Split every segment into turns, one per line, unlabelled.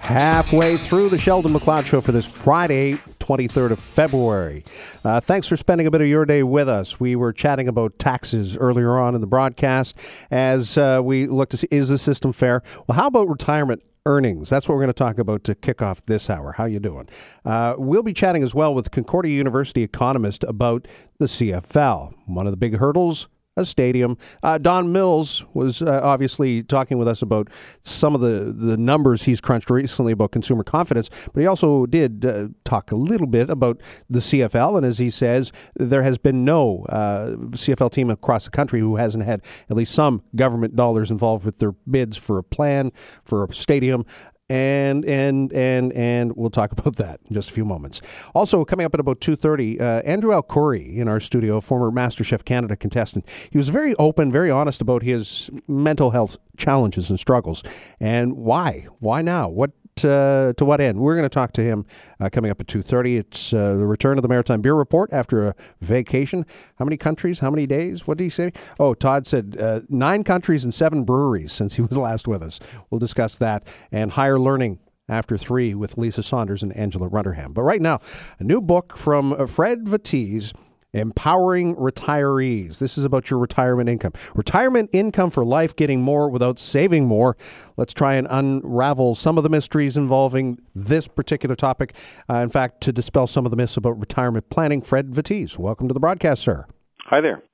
Halfway through the Sheldon McLeod Show for this Friday, 23rd of February. Thanks for spending a bit of your day with us. We were chatting about taxes earlier on in the broadcast as we look to see, is the system fair? Well, how about retirement earnings? That's what we're going to talk about to kick off this hour. How you doing? We'll be chatting as well with Concordia University economist about the CFL. One of the big hurdles, a stadium. Don Mills was obviously talking with us about some of the numbers he's crunched recently about consumer confidence, but he also did talk a little bit about the CFL, and as he says, there has been no CFL team across the country who hasn't had at least some government dollars involved with their bids for a plan, for a stadium. And we'll talk about that in just a few moments. Also, coming up at about 2:30, Andrew Alcuri in our studio, former MasterChef Canada contestant. He was very open, very honest about his mental health challenges and struggles. And why? Why now? To what end? We're going to talk to him coming up at 2:30. It's the return of the Maritime Beer Report after a vacation. How many countries? How many days? What did he say? Oh, Todd said 9 countries and 7 breweries since he was last with us. We'll discuss that and higher learning after 3 with Lisa Saunders and Angela Rutterham. But right now, a new book from Fred Vattiz, Empowering Retirees. This is about your retirement income. Retirement income for life, getting more without saving more. Let's try and unravel some of the mysteries involving this particular topic. In fact, to dispel some of the myths about retirement planning, Fred Vattiz, welcome to the broadcast, sir.
Hi there.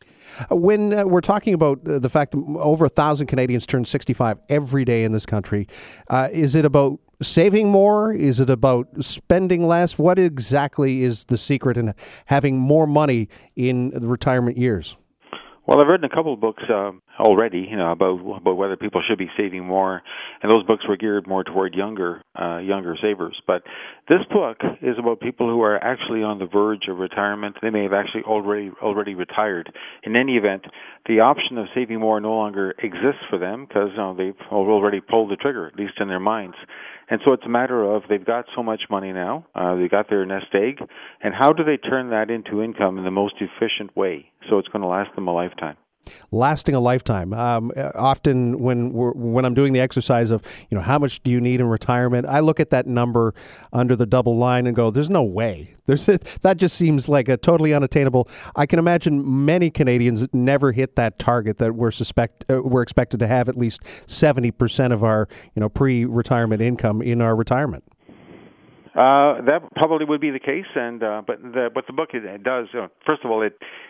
When we're talking about the fact that over 1,000 Canadians turn 65 every day in this country, is it about saving more? Is it about spending less? What exactly is the secret in having more money in the retirement years?
Well, I've written a couple of books already, about whether people should be saving more, and those books were geared more toward younger savers. But this book is about people who are actually on the verge of retirement. They may have actually already retired. In any event, the option of saving more no longer exists for them because they've already pulled the trigger, at least in their minds. And so it's a matter of they've got so much money now, they've got their nest egg, and how do they turn that into income in the most efficient way so it's going to last them a lifetime?
Lasting a lifetime. Often when I'm doing the exercise of, how much do you need in retirement, I look at that number under the double line and go, there's no way. That just seems like a totally unattainable. I can imagine many Canadians never hit that target that we're expected to have at least 70% of our, pre-retirement income in our retirement.
That probably would be the case, and but the book it does. First of all,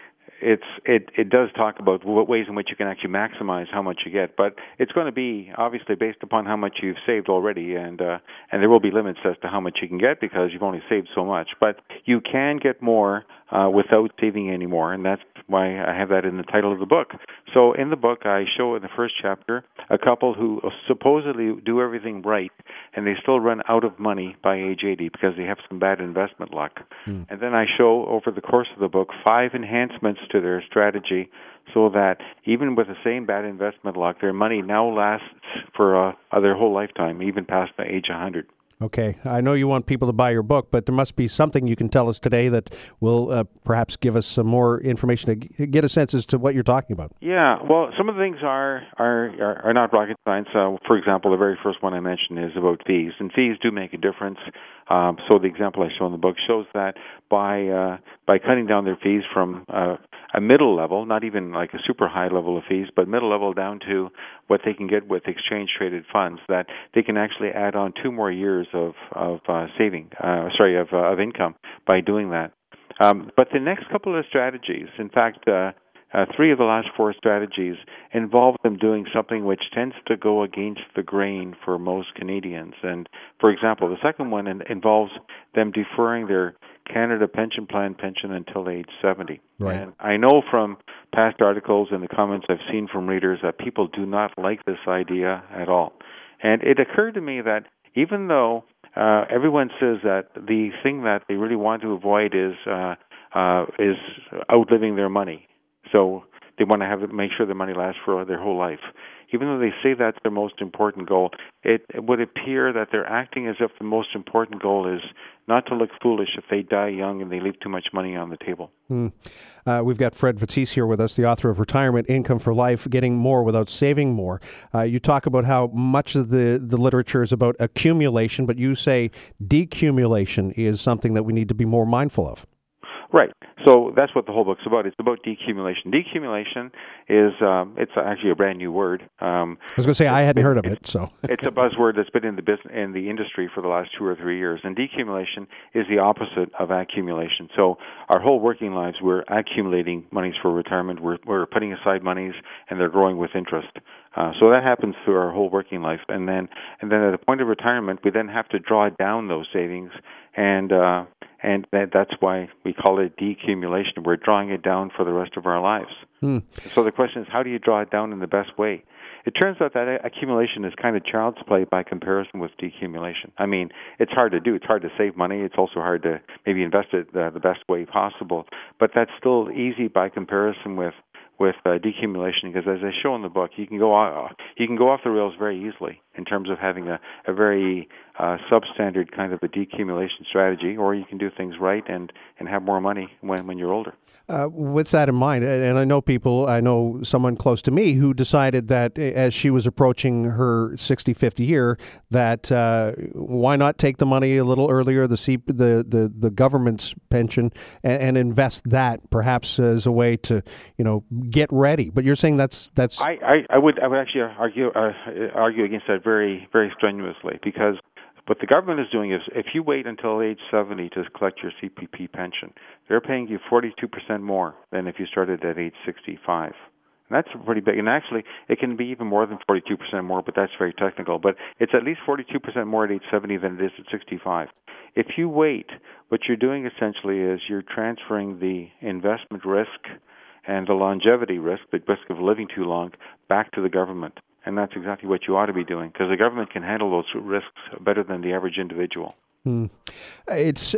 it does talk about what ways in which you can actually maximize how much you get, but it's going to be obviously based upon how much you've saved already, and there will be limits as to how much you can get because you've only saved so much. But you can get more without saving any more, and that's why I have that in the title of the book. So in the book, I show in the first chapter a couple who supposedly do everything right, and they still run out of money by age 80 because they have some bad investment luck. And then I show over the course of the book 5 enhancements to their strategy so that even with the same bad investment luck, their money now lasts for their whole lifetime, even past the age 100.
Okay. I know you want people to buy your book, but there must be something you can tell us today that will perhaps give us some more information to get a sense as to what you're talking about.
Yeah. Well, some of the things are not rocket science. For example, the very first one I mentioned is about fees, and fees do make a difference. So the example I show in the book shows that by cutting down their fees from a middle level, not even like a super high level of fees, but middle level down to what they can get with exchange traded funds, that they can actually add on 2 more years of income by doing that. But the next couple of strategies, in fact, 3 of the last 4 strategies involve them doing something which tends to go against the grain for most Canadians. And for example, the second one involves them deferring their Canada Pension Plan pension until age 70.
Right.
And I know from past articles and the comments I've seen from readers that people do not like this idea at all. And it occurred to me that even though everyone says that the thing that they really want to avoid is outliving their money. So they want to make sure the money lasts for their whole life. Even though they say that's their most important goal, it would appear that they're acting as if the most important goal is not to look foolish if they die young and they leave too much money on the table.
We've got Fred Vatisse here with us, the author of Retirement Income for Life, Getting More Without Saving More. You talk about how much of the literature is about accumulation, but you say decumulation is something that we need to be more mindful of.
Right. So that's what the whole book's about. It's about decumulation. Decumulation is it's actually a brand new word.
I was going to say I hadn't heard of it. So
it's a buzzword that's been in the business in the industry for the last 2 or 3 years. And decumulation is the opposite of accumulation. So our whole working lives, we're accumulating monies for retirement. We're putting aside monies, and they're growing with interest. So that happens through our whole working life, and then at the point of retirement, we then have to draw down those savings, and that's why we call it decumulation. We're drawing it down for the rest of our lives. So the question is, how do you draw it down in the best way? It turns out that accumulation is kind of child's play by comparison with decumulation. I mean, it's hard to do. It's hard to save money. It's also hard to maybe invest it the best way possible. But that's still easy by comparison with decumulation, because as I show in the book, you can go off the rails very easily in terms of having a very substandard kind of a decumulation strategy, or you can do things right and have more money when you're older.
With that in mind, and I know someone close to me who decided that as she was approaching her 65th year, that why not take the money a little earlier, the government's pension, and invest that perhaps as a way to get ready. But you're saying that's.
I would actually argue against that very, very strenuously, because what the government is doing is, if you wait until age 70 to collect your CPP pension, they're paying you 42% more than if you started at age 65. And that's pretty big. And actually, it can be even more than 42% more, but that's very technical. But it's at least 42% more at age 70 than it is at 65. If you wait, what you're doing essentially is you're transferring the investment risk and the longevity risk, the risk of living too long, back to the government. And that's exactly what you ought to be doing, because the government can handle those risks better than the average individual.
There's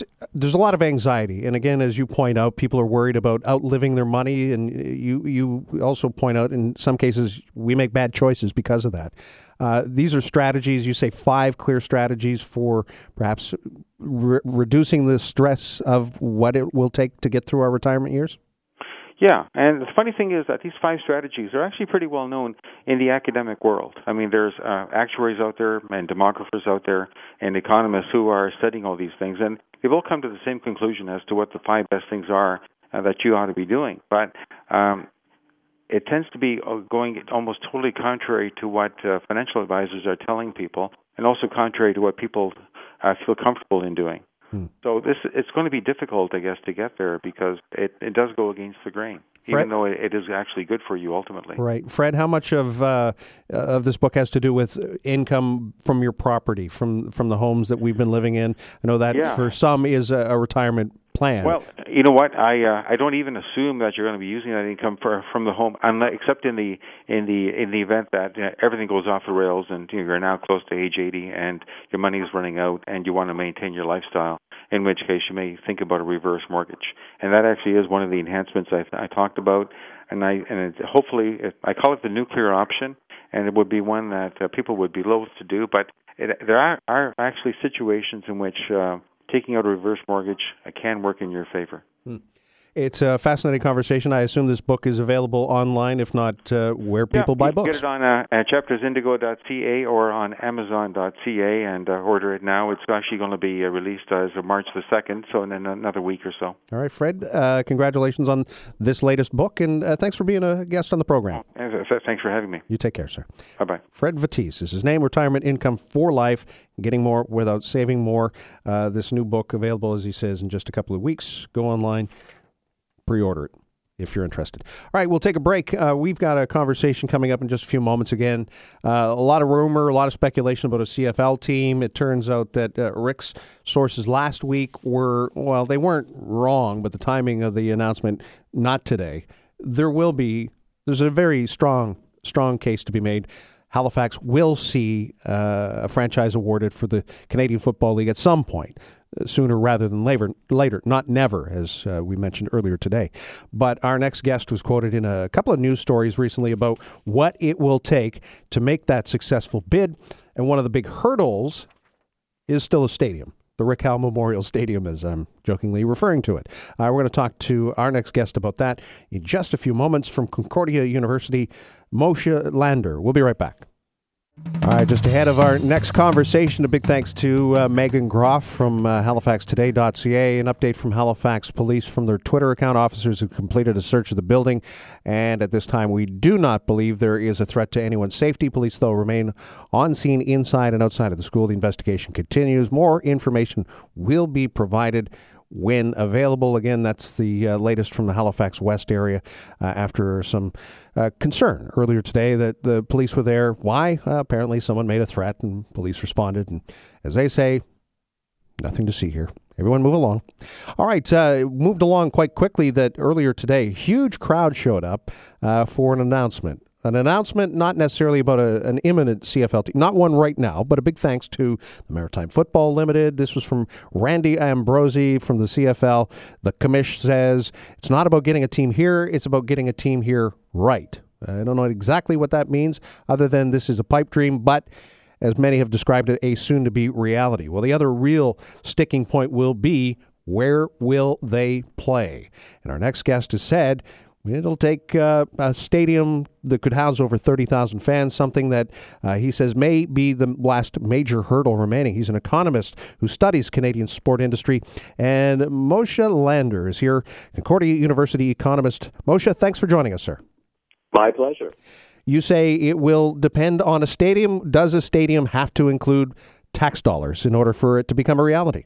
a lot of anxiety, and again, as you point out, people are worried about outliving their money, and you also point out in some cases we make bad choices because of that. These are strategies. You say 5 clear strategies for perhaps reducing the stress of what it will take to get through our retirement years.
Yeah, and the funny thing is that these 5 strategies are actually pretty well known in the academic world. I mean, there's actuaries out there and demographers out there and economists who are studying all these things, and they've all come to the same conclusion as to what the 5 best things are that you ought to be doing. But it tends to be going almost totally contrary to what financial advisors are telling people, and also contrary to what people feel comfortable in doing. So it's going to be difficult, I guess, to get there, because it does go against the grain, even though it is actually good for you ultimately. Right.
Fred, how much of this book has to do with income from your property, from the homes that we've been living in? I know that for some is a retirement plan.
Well, you know what? I don't even assume that you're going to be using that income from the home, except in the event that everything goes off the rails and you're now close to age 80 and your money is running out and you want to maintain your lifestyle. In which case you may think about a reverse mortgage, and that actually is one of the enhancements I talked about. Hopefully I call it the nuclear option, and it would be one that people would be loath to do. But there are actually situations in which taking out a reverse mortgage can work in your favor.
It's a fascinating conversation. I assume this book is available online, if not where people buy books.
You can get it on chaptersindigo.ca or on amazon.ca and order it now. It's actually going to be released as of March the 2nd, so in another week or so.
All right, Fred, congratulations on this latest book, and thanks for being a guest on the program.
Thanks for having me.
You take care, sir.
Bye-bye.
Fred Vatisse is his name, Retirement Income for Life, Getting More Without Saving More. This new book available, as he says, in just a couple of weeks. Go online. Pre-order it if you're interested. All right, we'll take a break. We've got a conversation coming up in just a few moments again. A lot of rumor, a lot of speculation about a CFL team. It turns out that Rick's sources last week they weren't wrong, but the timing of the announcement, not today. There's a very strong case to be made. Halifax will see a franchise awarded for the Canadian Football League at some point, sooner rather than later, not never, as we mentioned earlier today. But our next guest was quoted in a couple of news stories recently about what it will take to make that successful bid. And one of the big hurdles is still a stadium. The Rick Howe Memorial Stadium, as I'm jokingly referring to it. We're going to talk to our next guest about that in just a few moments from Concordia University, Moshe Lander. We'll be right back. All right, just ahead of our next conversation, a big thanks to Megan Groff from HalifaxToday.ca. An update from Halifax Police from their Twitter account. Officers have completed a search of the building, and at this time, we do not believe there is a threat to anyone's safety. Police, though, remain on scene inside and outside of the school. The investigation continues. More information will be provided when available. Again, that's the latest from the Halifax West area after some concern earlier today that the police were there. Why? Apparently someone made a threat and police responded. And as they say, nothing to see here. Everyone move along. All right, moved along quite quickly that earlier today, huge crowd showed up for an announcement. An announcement not necessarily about an imminent CFL team, not one right now, but a big thanks to the Maritime Football Limited. This was from Randy Ambrosi from the CFL. The commish says it's not about getting a team here, it's about getting a team here right. I don't know exactly what that means, other than this is a pipe dream, but as many have described it, a soon-to-be reality. Well, the other real sticking point will be, where will they play? And our next guest has said it'll take a stadium that could house over 30,000 fans, something that he says may be the last major hurdle remaining. He's an economist who studies Canadian sport industry. And Moshe Lander is here, Concordia University economist. Moshe, thanks for joining us, sir.
My pleasure.
You say it will depend on a stadium. Does a stadium have to include tax dollars in order for it to become a reality?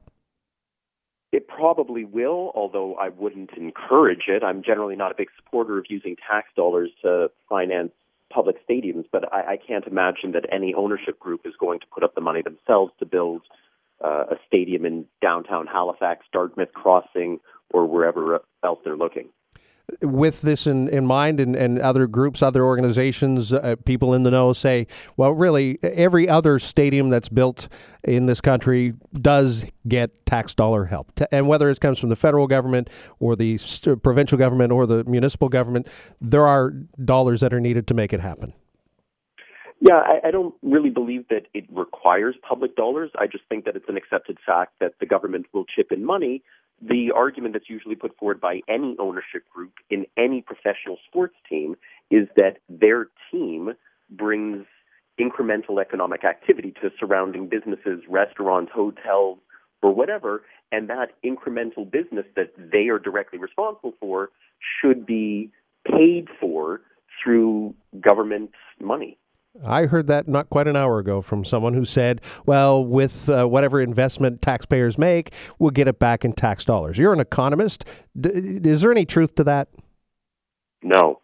It probably will, although I wouldn't encourage it. I'm generally not a big supporter of using tax dollars to finance public stadiums, but I can't imagine that any ownership group is going to put up the money themselves to build a stadium in downtown Halifax, Dartmouth Crossing, or wherever else they're looking.
With this in mind, and other groups, other organizations, people in the know say, well, really, every other stadium that's built in this country does get tax dollar help. And whether it comes from the federal government or the provincial government or the municipal government, there are dollars that are needed to make it happen.
Yeah, I don't really believe that it requires public dollars. I just think that it's an accepted fact that the government will chip in money. The argument that's usually put forward by any ownership group in any professional sports team is that their team brings incremental economic activity to surrounding businesses, restaurants, hotels, or whatever, and that incremental business that they are directly responsible for should be paid for through government money.
I heard that not quite an hour ago from someone who said, well, with whatever investment taxpayers make, we'll get it back in tax dollars. You're an economist. Is there any truth to that?
No.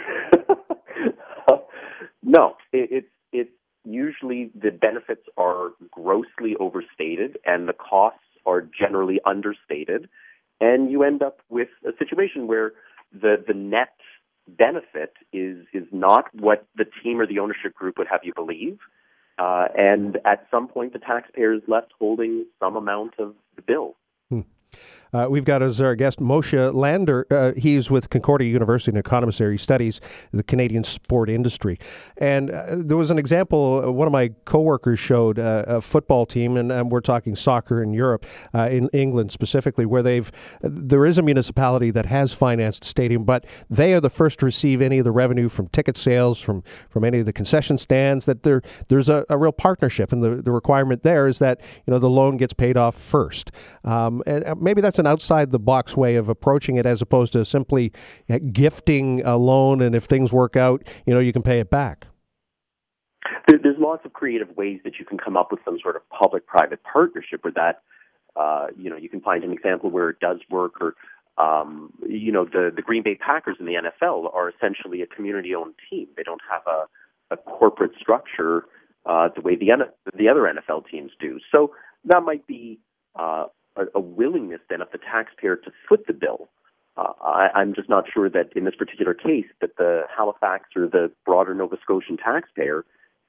No. It's usually the benefits are grossly overstated and the costs are generally understated. And you end up with a situation where the net benefit is not what the team or the ownership group would have you believe. And at some point, the taxpayer is left holding some amount of the bill.
We've got as our guest Moshe Lander. He's with Concordia University, an economist there. He studies the Canadian sport industry. And there was an example, one of my coworkers showed a football team, and we're talking soccer in Europe, in England specifically, where there is a municipality that has financed a stadium, but they are the first to receive any of the revenue from ticket sales, from any of the concession stands, that there's a real partnership. And the requirement there is that the loan gets paid off first. And maybe that's an outside-the-box way of approaching it as opposed to simply gifting a loan, and if things work out, you can pay it back.
There's lots of creative ways that you can come up with some sort of public-private partnership with that. You can find an example where it does work, or, the Green Bay Packers in the NFL are essentially a community-owned team. They don't have a corporate structure the way the other NFL teams do. So that might be a willingness then of the taxpayer to foot the bill. I'm just not sure that in this particular case that the Halifax or the broader Nova Scotian taxpayer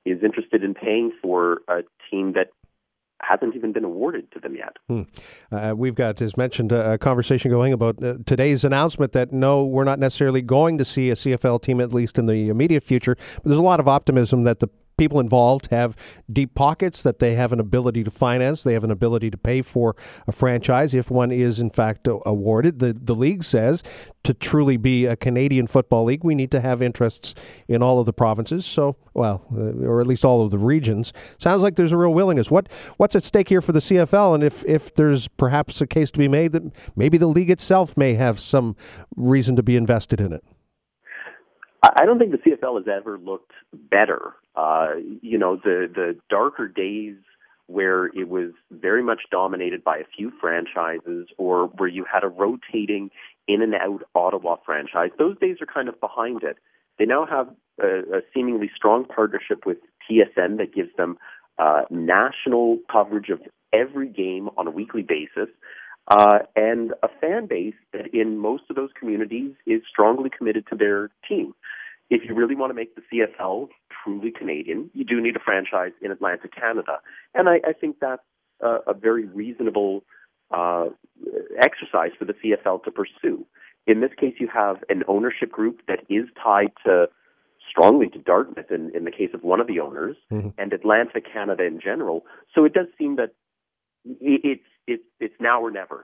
is interested in paying for a team that hasn't even been awarded to them yet.
We've got, as mentioned, a conversation going about today's announcement that no, we're not necessarily going to see a CFL team, at least in the immediate future. But there's a lot of optimism that the people involved have deep pockets, that they have an ability to finance, they have an ability to pay for a franchise if one is in fact awarded. The league says to truly be a Canadian football league, we need to have interests in all of the provinces, so, or at least all of the regions. Sounds like there's a real willingness. What's at stake here for the CFL, and if there's perhaps a case to be made that maybe the league itself may have some reason to be invested in it?
I don't think the CFL has ever looked better. The darker days where it was very much dominated by a few franchises, or where you had a rotating in and out Ottawa franchise, those days are kind of behind it. They now have a seemingly strong partnership with TSN that gives them national coverage of every game on a weekly basis, and a fan base that in most of those communities is strongly committed to their team. If you really want to make the CFL truly Canadian, you do need a franchise in Atlantic Canada. And I think that's a very reasonable exercise for the CFL to pursue. In this case, you have an ownership group that is tied strongly to Dartmouth in the case of one of the owners, and Atlantic Canada in general. So it does seem that it's now or never.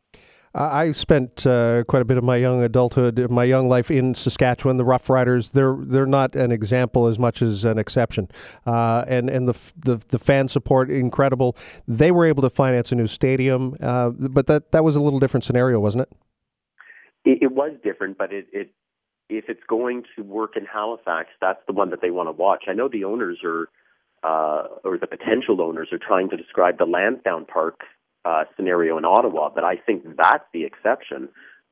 I spent quite a bit of my young adulthood, my young life in Saskatchewan. The Rough Riders, they're not an example as much as an exception. And the fan support, incredible. They were able to finance a new stadium, but that was a little different scenario, wasn't it?
It was different, but if it's going to work in Halifax, that's the one that they want to watch. I know the owners or the potential owners are trying to describe the Lansdowne Park scenario in Ottawa, but I think that's the exception.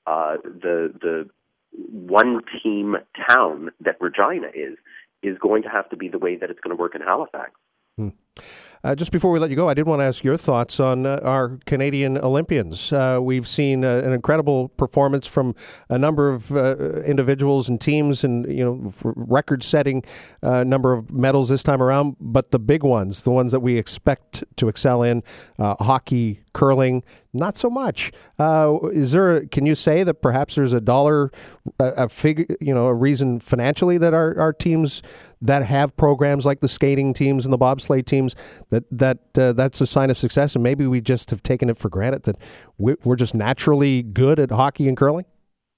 The one team town that Regina is going to have to be the way that it's going to work in Halifax.
Just before we let you go, I did want to ask your thoughts on our Canadian Olympians. We've seen an incredible performance from a number of individuals and teams, and record-setting number of medals this time around. But the big ones, the ones that we expect to excel in, hockey, curling, not so much. Can you say that perhaps there's a figure, a reason financially that our teams that have programs like the skating teams and the bobsleigh teams, that's a sign of success, and maybe we just have taken it for granted that we're just naturally good at hockey and curling?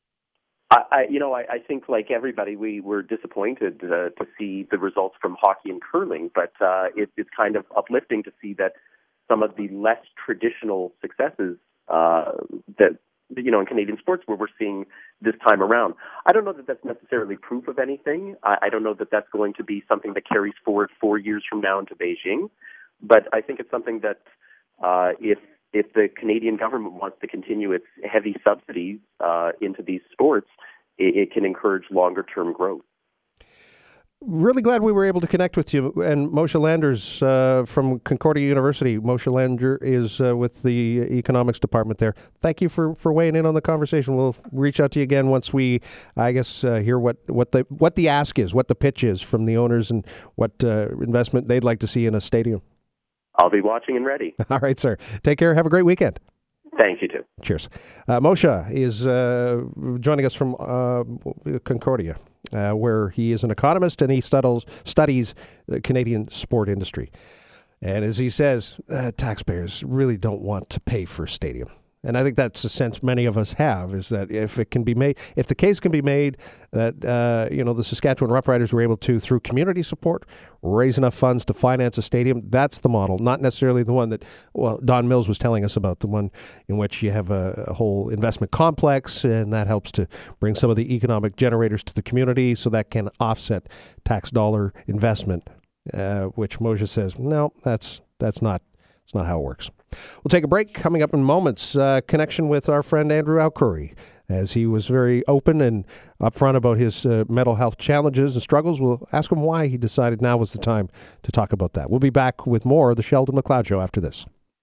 I think like everybody, we were disappointed to see the results from hockey and curling, but it's kind of uplifting to see that some of the less traditional successes that in Canadian sports where we're seeing this time around. I don't know that that's necessarily proof of anything. I don't know that that's going to be something that carries forward 4 years from now into Beijing. But I think it's something that if the Canadian government wants to continue its heavy subsidies into these sports, it can encourage longer-term growth.
Really glad we were able to connect with you. And Moshe Landers from Concordia University. Moshe Lander is with the economics department there. Thank you for weighing in on the conversation. We'll reach out to you again once we, hear what the ask is, what the pitch is from the owners, and what investment they'd like to see in a stadium.
I'll be watching and ready.
All right, sir. Take care. Have a great weekend.
Thanks, you too.
Cheers. Moshe is joining us from Concordia, where he is an economist and he studies the Canadian sport industry. And as he says, taxpayers really don't want to pay for a stadium. And I think that's a sense many of us have, is that if the case can be made that, the Saskatchewan Roughriders were able to, through community support, raise enough funds to finance a stadium, that's the model, not necessarily the one that, Don Mills was telling us about, the one in which you have a whole investment complex, and that helps to bring some of the economic generators to the community so that can offset tax dollar investment, which Moshe says, no, that's not how it works. We'll take a break. Coming up in moments, connection with our friend Andrew Alcurry, as he was very open and upfront about his mental health challenges and struggles. We'll ask him why he decided now was the time to talk about that. We'll be back with more of the Sheldon McLeod Show after this.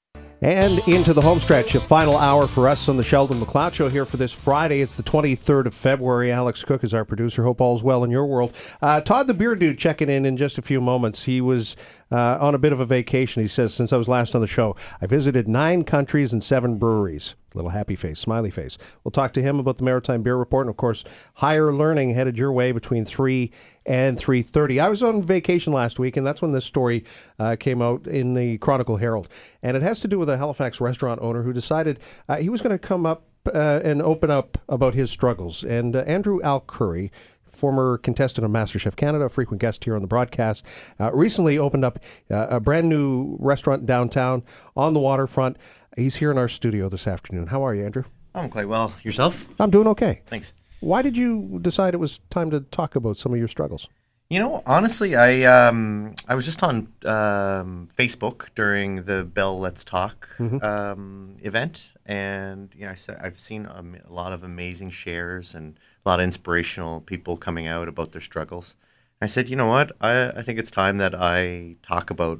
And into the home stretch, a final hour for us on the Sheldon McLeod Show here for this Friday. It's the 23rd of February. Alex Cook is our producer. Hope all's well in your world. Todd the Beer Dude checking in just a few moments. He was on a bit of a vacation. He says, since I was last on the show, I visited 9 countries and 7 breweries. Little happy face, smiley face. We'll talk to him about the Maritime Beer Report. And, of course, higher learning headed your way between 3 and 3:30. I was on vacation last week, and that's when this story came out in the Chronicle Herald. And it has to do with a Halifax restaurant owner who decided he was going to come up and open up about his struggles. And Andrew Alcurry, former contestant of MasterChef Canada, a frequent guest here on the broadcast, recently opened up a brand new restaurant downtown on the waterfront. He's here in our studio this afternoon. How are you, Andrew?
I'm quite well. Yourself?
I'm doing okay.
Thanks.
Why did you decide it was time to talk about some of your struggles?
You know, honestly, I was just on Facebook during the Bell Let's Talk event, and I've seen a lot of amazing shares and a lot of inspirational people coming out about their struggles. I said, you know what, I think it's time that I talk about,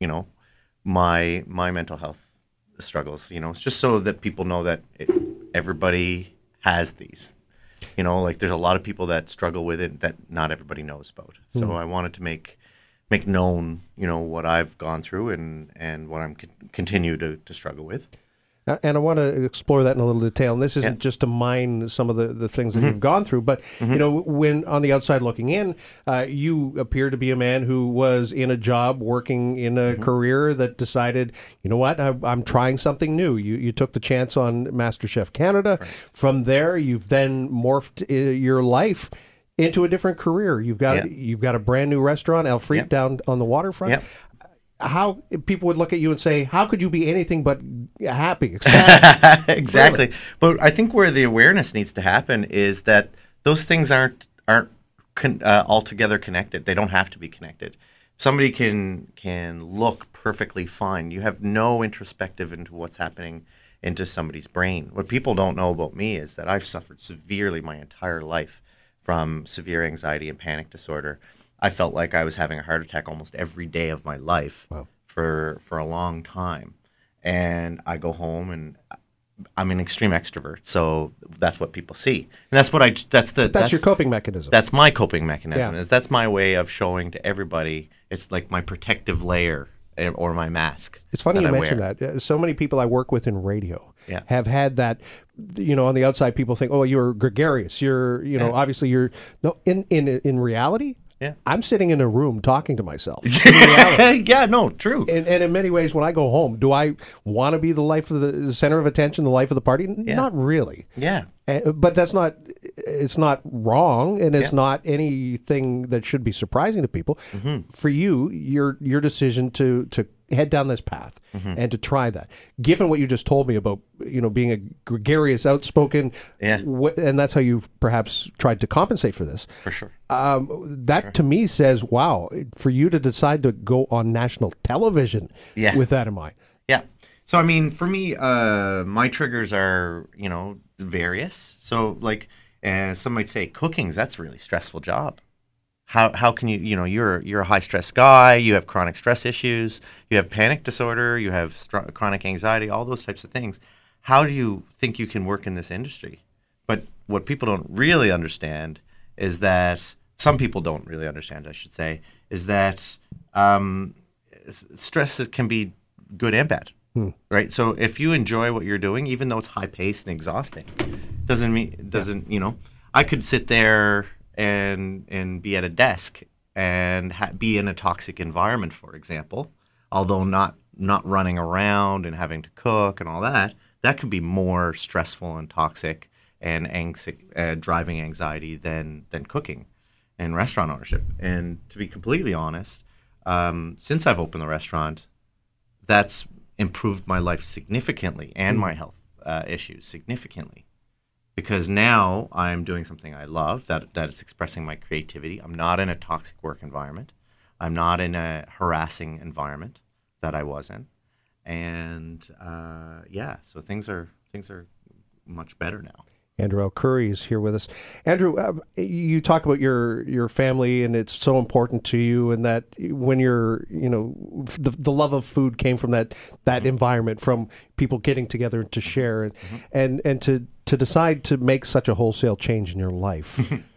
my mental health struggles. It's just so that people know that everybody has these. There's a lot of people that struggle with it that not everybody knows about. So I wanted to make known, what I've gone through and what I'm continue to struggle with.
And I want to explore that in a little detail. And this isn't just to mine some of the things that you've gone through, but when on the outside looking in, you appear to be a man who was in a job, working in a career that decided, you know what, I'm trying something new. You took the chance on MasterChef Canada. Right. From there, you've then morphed your life into a different career. You've got a brand new restaurant, El Frite, down on the waterfront. Yep. How people would look at you and say, how could you be anything but happy, ecstatic?
Exactly.
Really?
But I think where the awareness needs to happen is that those things aren't altogether connected. They don't have to be connected. Somebody can look perfectly fine. You have no introspective into what's happening into somebody's brain. What people don't know about me is that I've suffered severely my entire life from severe anxiety and panic disorder. I felt like I was having a heart attack almost every day of my life. Wow. for a long time. And I go home and I'm an extreme extrovert, so that's what people see. And that's
your coping mechanism.
That's my coping mechanism. Yeah. That's my way of showing to everybody. It's like my protective layer or my mask.
It's funny you mention that. So many people I work with in radio have had that. On the outside, people think, "Oh, you're gregarious. You're, obviously you're." No, in reality. Yeah. I'm sitting in a room talking to myself.
Yeah, no, true.
And in many ways, when I go home, do I want to be the life of the center of attention, the life of the party? Yeah. Not really.
Yeah.
But it's not wrong, and it's not anything that should be surprising to people. Mm-hmm. For you, your decision to head down this path and to try that, given what you just told me about being a gregarious, outspoken, and that's how you've perhaps tried to compensate for this.
For sure.
To me says, wow, for you to decide to go on national television with that in mind.
Yeah. So, I mean, for me, my triggers are, various. So, like, some might say that's a really stressful job. How can you, you're a high stress guy, you have chronic stress issues, you have panic disorder, you have chronic anxiety, all those types of things. How do you think you can work in this industry? But what people don't really understand is that, some people don't really understand, I should say, is that stress can be good and bad. Right? So if you enjoy what you're doing, even though it's high paced and exhausting, I could sit there and be at a desk and be in a toxic environment, for example, although not running around and having to cook and all that could be more stressful and toxic and driving anxiety than cooking and restaurant ownership. And to be completely honest, since I've opened the restaurant, that's improved my life significantly and my health issues significantly. Because now I'm doing something I love, that is expressing my creativity. I'm not in a toxic work environment. I'm not in a harassing environment that I was in. And so things are much better now.
Andrew L. Curry is here with us. Andrew, you talk about your family, and it's so important to you, and that when you're, the love of food came from that environment, from people getting together to share, and to decide to make such a wholesale change in your life.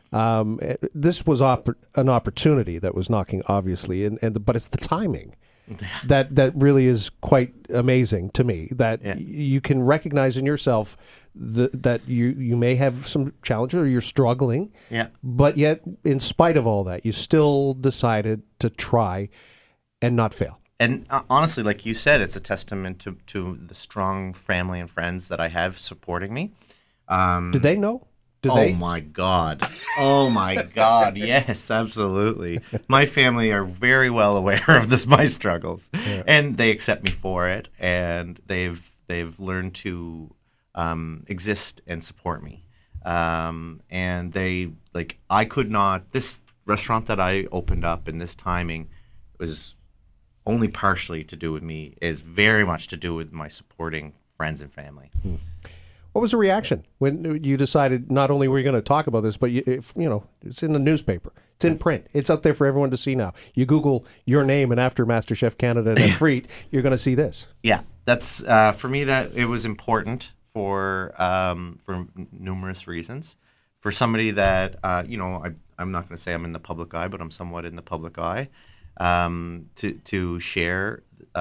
This was an opportunity that was knocking, obviously, but it's the timing that really is quite amazing to me, that you can recognize in yourself that you may have some challenges or you're struggling, but yet in spite of all that, you still decided to try and not fail.
And honestly, like you said, it's a testament to the strong family and friends that I have supporting me.
Do they know?
My God. Oh, my God. Yes, absolutely. My family are very well aware of my struggles, and they accept me for it, and they've learned to exist and support me. And I could not, this restaurant that I opened up in this timing was only partially to do with me, is very much to do with my supporting friends and family.
What was the reaction when you decided not only were you going to talk about this, but it's in the newspaper, it's in print, it's out there for everyone to see now. You Google your name, and after MasterChef Canada and Friet, you're going to see this. Yeah,
that's for me. That it was important for numerous reasons. For somebody that I'm not going to say I'm in the public eye, but I'm somewhat in the public eye. To share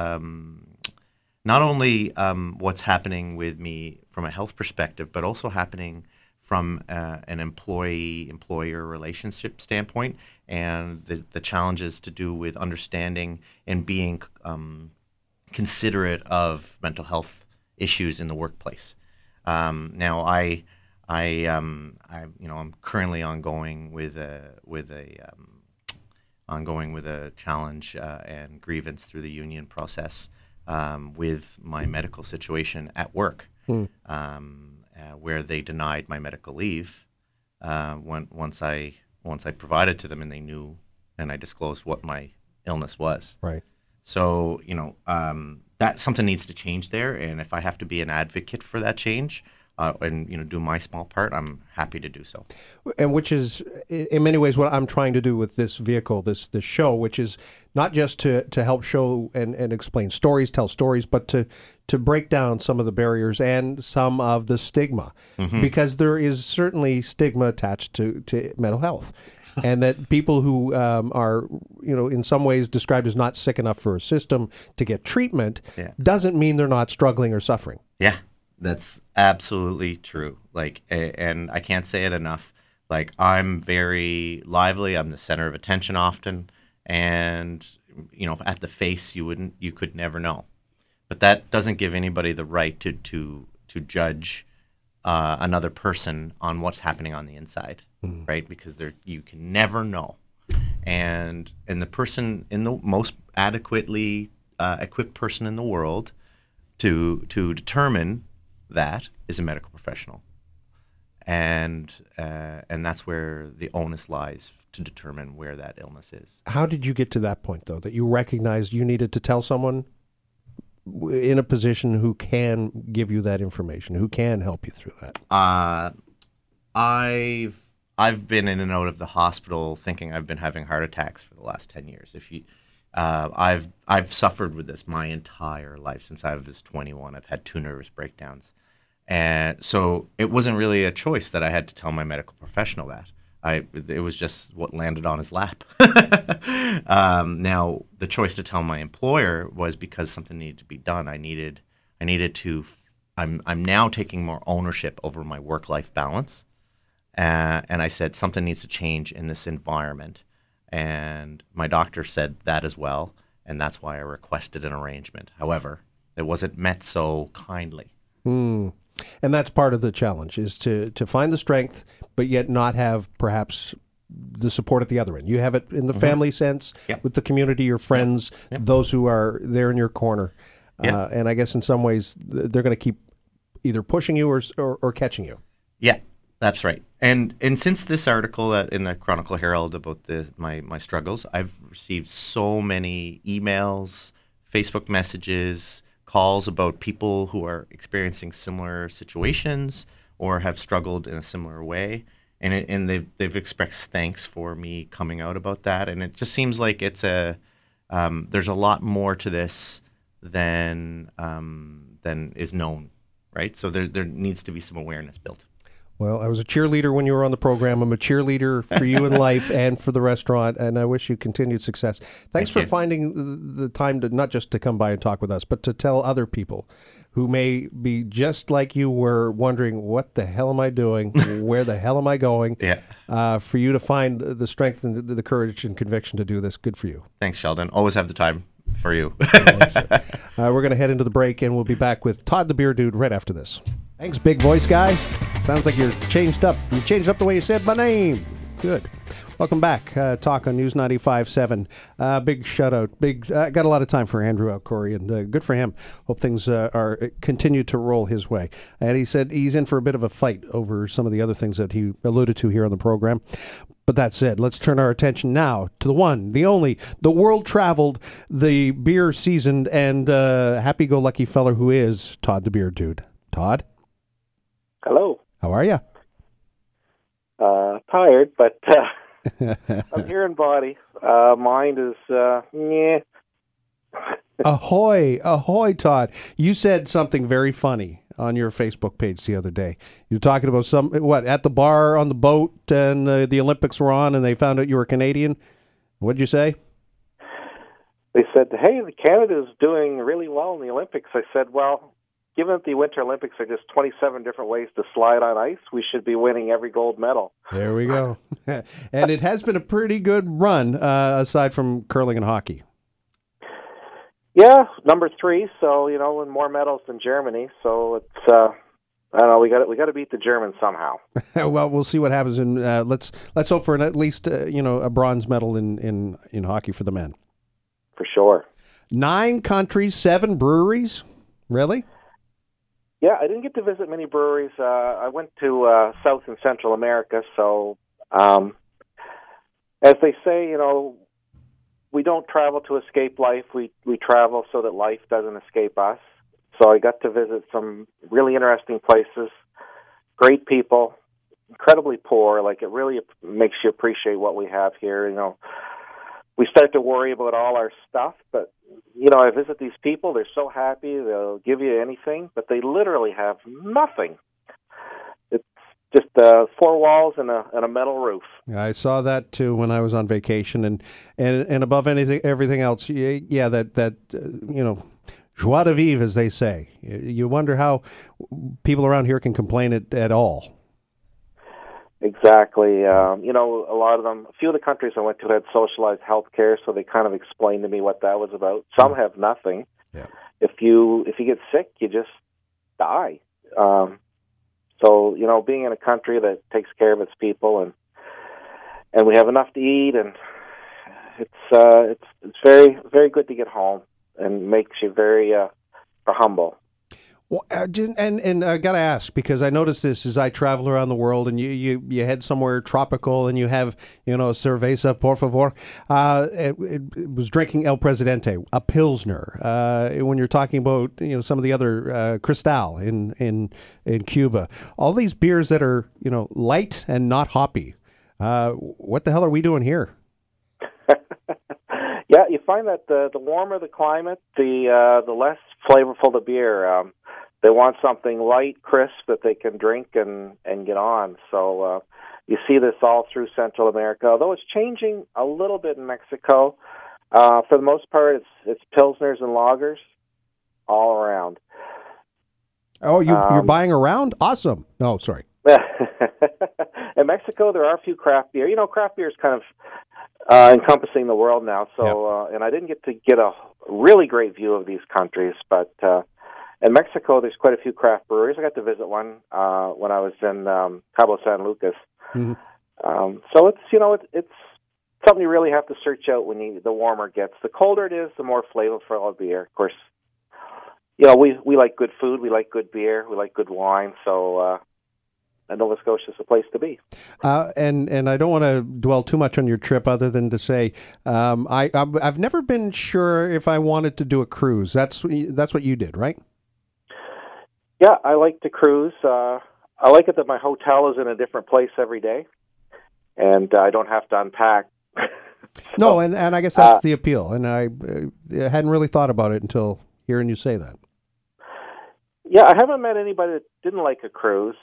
not only what's happening with me from a health perspective, but also happening from an employee-employer relationship standpoint, and the challenges to do with understanding and being considerate of mental health issues in the workplace. Now, I'm currently ongoing with a challenge and grievance through the union process with my medical situation at work, where they denied my medical leave once I provided to them, and they knew, and I disclosed what my illness was.
Right.
So that something needs to change there, and if I have to be an advocate for that change, and do my small part, I'm happy to do so.
And which is, in many ways, what I'm trying to do with this vehicle, this show, which is not just to help show and explain stories, tell stories, but to break down some of the barriers and some of the stigma, because there is certainly stigma attached to mental health. And that people who are, in some ways described as not sick enough for a system to get treatment doesn't mean they're not struggling or suffering.
Yeah. That's absolutely true. And I can't say it enough. I'm very lively. I'm the center of attention often, and at the face, you could never know. But that doesn't give anybody the right to judge another person on what's happening on the inside, right? Because you can never know. And the person in the most adequately equipped person in the world to determine that is a medical professional, and that's where the onus lies, to determine where that illness is.
How did you get to that point, though, that you recognized you needed to tell someone in a position who can give you that information, who can help you through that?
I've been in and out of the hospital thinking I've been having heart attacks for the last 10 years. I've suffered with this my entire life. Since I was 21, I've had 2 nervous breakdowns. And so it wasn't really a choice that I had to tell my medical professional that. It was just what landed on his lap. Now, the choice to tell my employer was because something needed to be done. I needed to. I'm now taking more ownership over my work-life balance, and I said something needs to change in this environment. And my doctor said that as well, and that's why I requested an arrangement. However, it wasn't met so kindly.
And that's part of the challenge, is to find the strength, but yet not have perhaps the support at the other end. You have it in the family sense, with the community, your friends, those who are there in your corner. And I guess in some ways they're going to keep either pushing you or catching you.
Yeah, that's right. And since this article in the Chronicle Herald about my struggles, I've received so many emails, Facebook messages, calls about people who are experiencing similar situations, or have struggled in a similar way. And they've expressed thanks for me coming out about that. And it just seems like it's there's a lot more to this than is known, right? So there needs to be some awareness built.
Well, I was a cheerleader when you were on the program. I'm a cheerleader for you in life and for the restaurant, and I wish you continued success. Thanks for finding the time to not just to come by and talk with us, but to tell other people who may be just like you were wondering, what the hell am I doing? Where the hell am I going?
Yeah.
For you to find the strength and the courage and conviction to do this. Good for you.
Thanks, Sheldon. Always have the time for you.
We're going to head into the break, and we'll be back with Todd the Beer Dude right after this. Thanks, big voice guy. Sounds like you're changed up. You changed up the way you said my name. Good. Welcome back. Talk on News 95.7. Big shout out. Got a lot of time for Andrew Alcori, and good for him. Hope things continue to roll his way. And he said he's in for a bit of a fight over some of the other things that he alluded to here on the program. But that said, let's turn our attention now to the one, the only, the world-traveled, the beer-seasoned, and happy-go-lucky feller who is Todd the Beer Dude. Todd?
Hello.
How are you?
Tired, but I'm here in body. Mind is, yeah.
Ahoy, Todd. You said something very funny on your Facebook page the other day. You were talking about at the bar on the boat, and the Olympics were on, and they found out you were Canadian. What'd you say?
They said, hey, Canada's doing really well in the Olympics. I said, well, given that the Winter Olympics are just 27 different ways to slide on ice, we should be winning every gold medal.
There we go. And it has been a pretty good run, aside from curling and hockey.
Yeah, number 3. So, and more medals than Germany. So it's, I don't know, we got to beat the Germans somehow.
Well, we'll see what happens. And let's hope for at least a bronze medal in hockey for the men.
For sure. 9
countries, 7 breweries. Really?
Yeah, I didn't get to visit many breweries. I went to South and Central America, so as they say, we don't travel to escape life. We travel so that life doesn't escape us. So I got to visit some really interesting places, great people, incredibly poor. Like, it really makes you appreciate what we have here. We start to worry about all our stuff, but I visit these people. They're so happy. They'll give you anything, but they literally have nothing. It's just 4 walls and a metal roof.
I saw that too when I was on vacation, and above everything else, that joie de vivre, as they say. You wonder how people around here can complain at all.
Exactly. A lot of them, a few of the countries I went to had socialized health care, so they kind of explained to me what that was about. Some have nothing.
Yeah.
If you get sick, you just die. So, being in a country that takes care of its people and we have enough to eat, and it's very, very good to get home, and makes you very humble.
Well, and I got to ask, because I noticed this as I travel around the world, and you head somewhere tropical, and you have, cerveza, por favor. It was drinking El Presidente, a Pilsner. When you're talking about, some of the other Cristal in Cuba, all these beers that are, light and not hoppy. What the hell are we doing here?
Yeah, you find that the warmer the climate, the less flavorful the beer. They want something light, crisp that they can drink and get on. So you see this all through Central America, although it's changing a little bit in Mexico. For the most part, it's Pilsners and lagers all around.
Oh, you're buying around? Awesome. No, sorry.
In Mexico, there are a few craft beer. Craft beer is kind of encompassing the world now. So, and I didn't get to get a really great view of these countries, but in Mexico, there's quite a few craft breweries. I got to visit one when I was in Cabo San Lucas.
Mm-hmm.
So it's something you really have to search out when the warmer it gets. The colder it is, the more flavorful the beer. Of course, we like good food, we like good beer, we like good wine. So Nova Scotia is the place to be.
And I don't want to dwell too much on your trip, other than to say I've never been sure if I wanted to do a cruise. That's what you did, right?
Yeah, I like to cruise.
I like it that my hotel is in a different place every day, and I don't have to unpack.
No, and I guess that's the appeal. And I hadn't really thought about it until hearing you say that.
Yeah, I haven't met anybody that didn't like a cruise,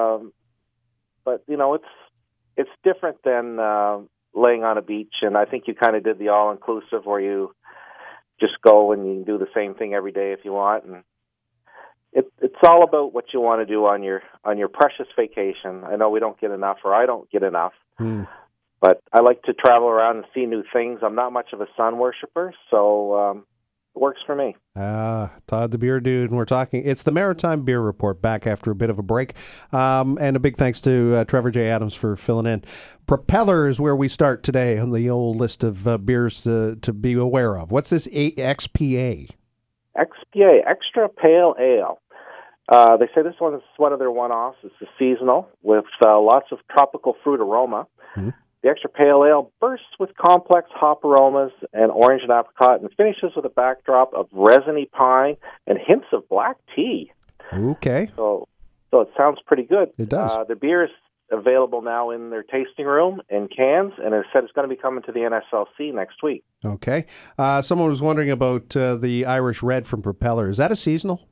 but it's different than laying on a beach. And I think you kind of did the all-inclusive where you just go and you can do the same thing every day if you want. And it's all about what you want to do on your precious vacation. I know we don't get enough, or I don't get enough. But I like to travel around and see new things. I'm not much of a sun worshiper, so it works for me.
Todd the Beer Dude, and we're talking. It's the Maritime Beer Report, back after a bit of a break. And a big thanks to Trevor J. Adams for filling in. Propeller is where we start today on the old list of beers to be aware of. What's this XPA?
XPA, Extra Pale Ale. They say this one is one of their one-offs. It's a seasonal with lots of tropical fruit aroma. The Extra Pale Ale bursts with complex hop aromas and orange and apricot, and finishes with a backdrop of resiny pine and hints of black tea.
Okay.
So it sounds pretty good.
It does.
The beer is available now in their tasting room in cans, and it said it's going to be coming to the NSLC next week.
Okay. Someone was wondering about the Irish Red from Propeller. Is that a seasonal?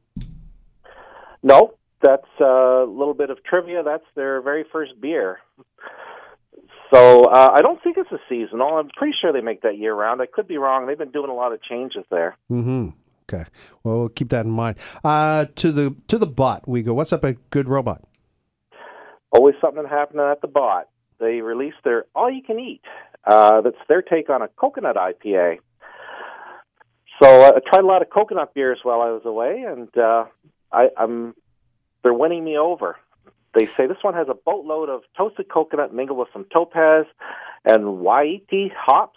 No, that's a little bit of trivia. That's their very first beer. So I don't think it's a seasonal. I'm pretty sure they make that year-round. I could be wrong. They've been doing a lot of changes there.
Okay. Well, we'll keep that in mind. To the Bot we go. What's up at Good Robot?
Always something happening at the Bot. They released their all-you-can-eat. That's their take on a coconut IPA. So I tried a lot of coconut beers while I was away, and they're winning me over. They say this one has a boatload of toasted coconut mingled with some topaz and Waiiti hops,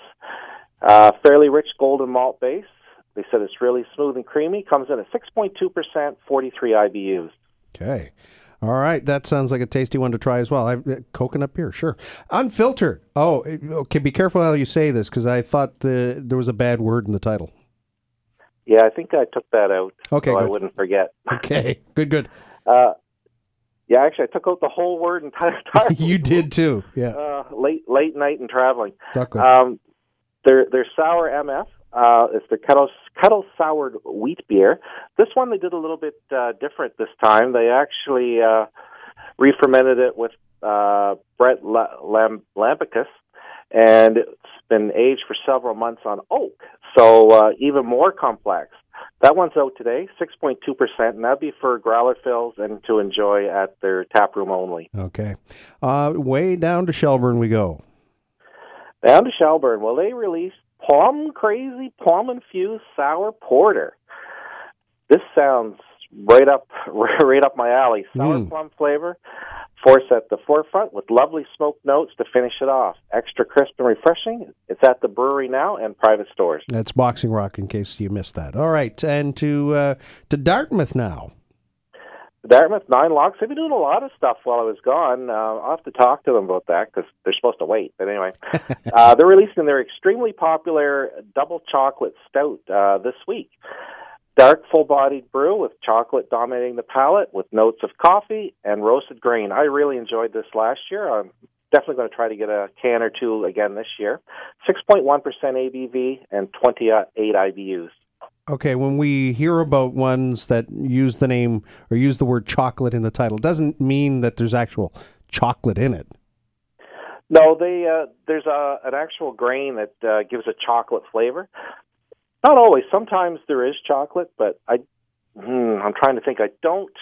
fairly rich golden malt base. They said it's really smooth and creamy, comes in at 6.2%, 43 IBUs.
Okay. All right. That sounds like a tasty one to try as well. Coconut beer, sure. Unfiltered. Oh, okay. Be careful how you say this, because I thought there was a bad word in the title.
Yeah, I think I took that out,
okay,
so
good.
I wouldn't forget.
Okay, good.
Yeah, actually, I took out the whole word entirely.
You did too. Yeah.
Late night and traveling.
Not good.
Their sour MF. It's the kettle soured wheat beer. This one they did a little bit different this time. They actually re-fermented it with Brett Lampicus, and it's been aged for several months on oak, so even more complex. That one's out today, 6.2%, and that'd be for growler fills and to enjoy at their tap room only.
Okay. Way down to Shelburne we go.
Down to Shelburne. Well, they released Plum Crazy Plum Infused Sour Porter. This sounds right up my alley. Sour plum flavor, force at the forefront with lovely smoked notes to finish it off. Extra crisp and refreshing. It's at the brewery now and private stores.
That's Boxing Rock, in case you missed that. All right, and to Dartmouth now.
Dartmouth, 9 Locks. They've been doing a lot of stuff while I was gone. I'll have to talk to them about that because they're supposed to wait. But anyway, they're releasing their extremely popular double chocolate stout this week. Dark, full-bodied brew with chocolate dominating the palate with notes of coffee and roasted grain. I really enjoyed this last year. I'm definitely going to try to get a can or two again this year. 6.1% ABV and 28 IBUs.
Okay, when we hear about ones that use the name or use the word chocolate in the title, doesn't mean that there's actual chocolate in it.
No, there's an actual grain that gives a chocolate flavor. Not always. Sometimes there is chocolate, but I'm trying to think. I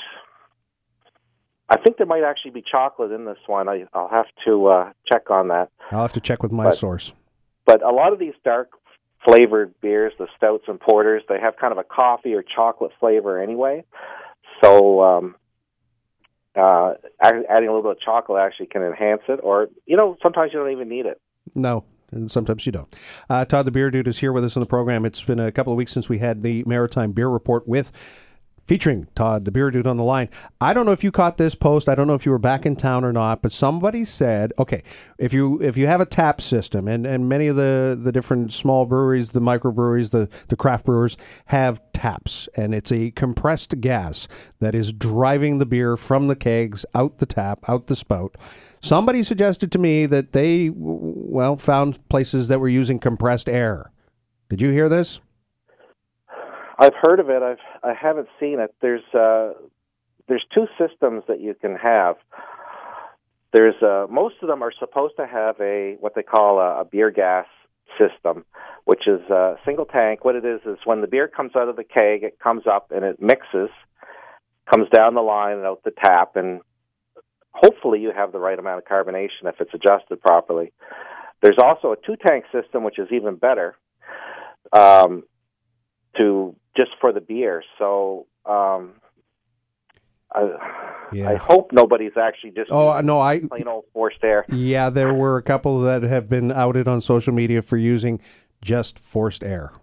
think there might actually be chocolate in this one. I'll have to check on that.
I'll have to check with my source.
But a lot of these dark flavored beers, the stouts and porters, they have kind of a coffee or chocolate flavor anyway. So adding a little bit of chocolate actually can enhance it. Or, sometimes you don't even need it.
No. And sometimes you don't. Todd the Beer Dude is here with us on the program. It's been a couple of weeks since we had the Maritime Beer Report with featuring Todd, the beer dude, on the line. I don't know if you caught this post. I don't know if you were back in town or not, but somebody said, okay, if you have a tap system, and many of the different small breweries, the microbreweries, the craft brewers have taps, and it's a compressed gas that is driving the beer from the kegs out the tap, out the spout. Somebody suggested to me that they, found places that were using compressed air. Did you hear this?
I've heard of it. I haven't seen it. There's two systems that you can have. There's most of them are supposed to have what they call a beer gas system, which is a single tank. What it is when the beer comes out of the keg, it comes up and it mixes, comes down the line and out the tap, and hopefully you have the right amount of carbonation if it's adjusted properly. There's also a two-tank system, which is even better, just for the beer. So I hope nobody's actually just plain old forced air.
Yeah, there were a couple that have been outed on social media for using just forced air.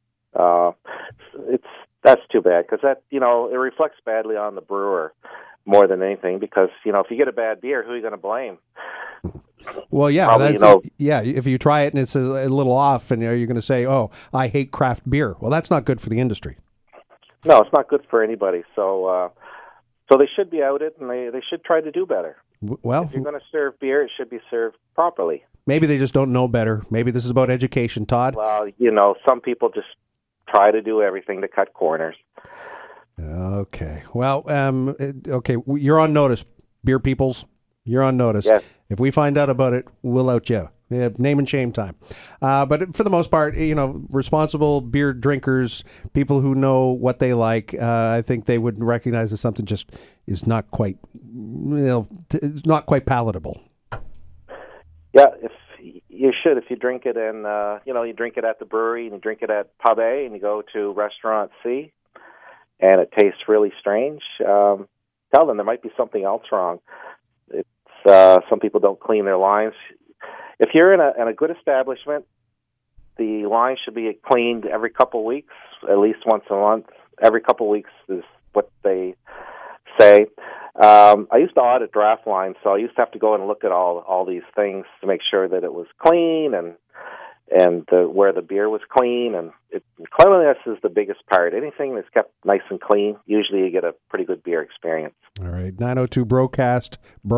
That's too bad, because that it reflects badly on the brewer more than anything, because if you get a bad beer, who are you going to blame?
Well, yeah, probably, if you try it and it's a little off, and you're going to say, "Oh, I hate craft beer." Well, that's not good for the industry.
No, it's not good for anybody. So they should be outed, and they should try to do better.
Well,
if you're going to serve beer, it should be served properly.
Maybe they just don't know better. Maybe this is about education, Todd.
Well, some people just try to do everything to cut corners.
Okay. Well, you're on notice, beer peoples. You're on notice.
Yes.
If we find out about it, we'll out you. Name and shame time. But for the most part, responsible beer drinkers, people who know what they like, I think they would recognize that something just is not quite, not quite palatable.
Yeah, if you drink it and you drink it at the brewery and you drink it at Pub A and you go to Restaurant C and it tastes really strange, tell them there might be something else wrong. Some people don't clean their lines. If you're in a good establishment, the line should be cleaned every couple of weeks, at least once a month. Every couple of weeks is what they say. I used to audit draft lines, so I used to have to go and look at all these things to make sure that it was clean and where the beer was clean. And cleanliness is the biggest part. Anything that's kept nice and clean, usually you get a pretty good beer experience.
All right, 902 Brewcast.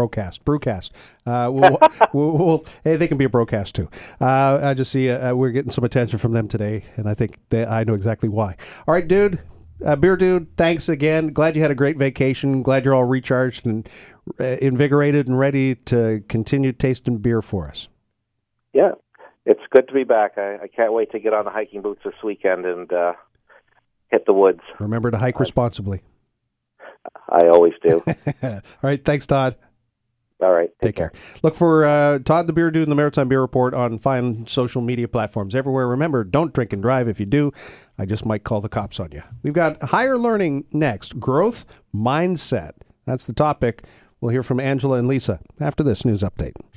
Hey, they can be a broadcast too. I just see we're getting some attention from them today, and I think I know exactly why. All right, dude. Beer dude, thanks again. Glad you had a great vacation. Glad you're all recharged and invigorated and ready to continue tasting beer for us.
Yeah, it's good to be back. I can't wait to get on the hiking boots this weekend and hit the woods.
Remember to hike responsibly.
I always do.
All right, thanks, Todd.
All right.
Take care. Look for Todd the Beer Dude and the Maritime Beer Report on fine social media platforms everywhere. Remember, don't drink and drive. If you do, I just might call the cops on you. We've got higher learning next. Growth mindset. That's the topic. We'll hear from Angela and Lisa after this news update.